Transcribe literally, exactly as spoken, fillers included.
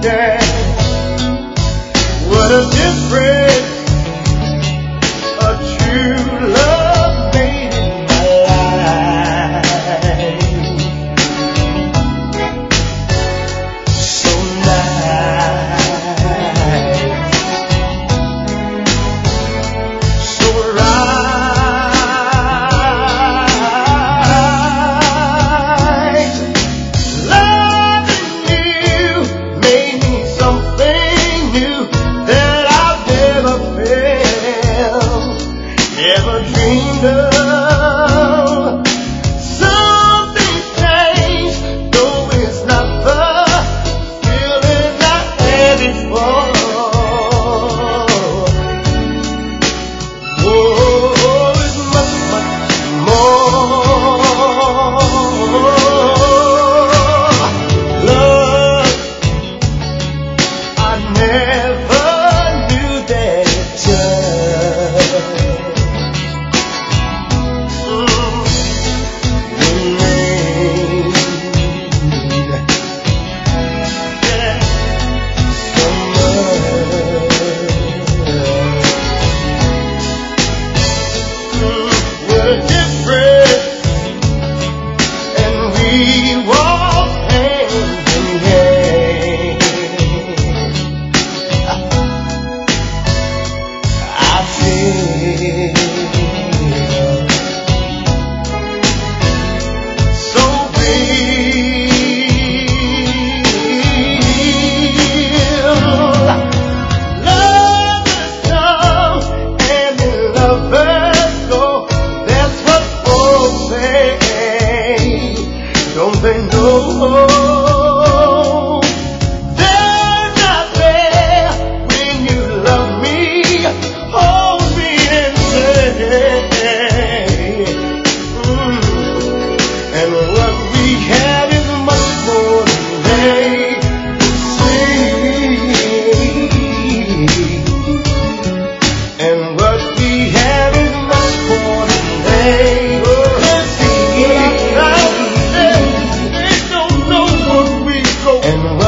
Yeah. What a difference a true love made in my life. So nice, so right. Loving you made me something new that I've never felt, never dreamed of. Something's changed, though it's not the feeling I had before. Oh, it's much, much more. Love, I never knew that it touched. Mm, remained, yeah, so much. Mm, what a difference, and we walk hand in hand. I feel so real. Lovers come and the lovers go. That's what folks say. Don't they know? They're not there when you love me. Hold me and say, mm. And what we have is much more than they see. And what we have is much more than they can see. They don't know what we go. And